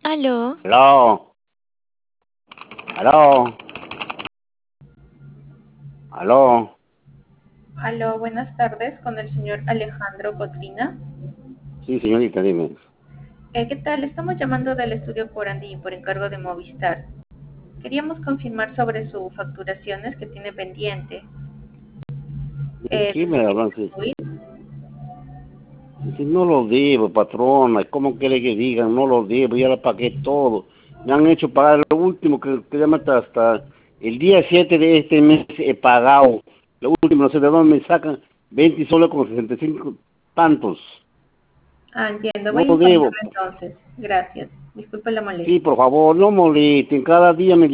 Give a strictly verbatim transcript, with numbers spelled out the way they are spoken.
Aló. Aló, aló, aló. Aló, buenas tardes con el señor Alejandro Cotrina. Sí, señorita, dime. Eh, ¿Qué tal? Estamos llamando del estudio Corandí por encargo de Movistar. Queríamos confirmar sobre sus facturaciones que tiene pendiente. ¿De Eh, qué de me su hablan? ticket Si, móvil. si no lo debo, patrona, ¿cómo quiere que digan? No lo debo, ya lo pagué todo. Me han hecho pagar lo último que, que ya me hasta, hasta el día siete de este mes he pagado. Lo último, no sé de dónde me sacan veinte soles con sesenta y cinco tantos. Ah, entiendo. No Voy a lo informarlo debo. entonces. Gracias. Disculpe la molestia. Sí, por favor, no molesten. Cada día me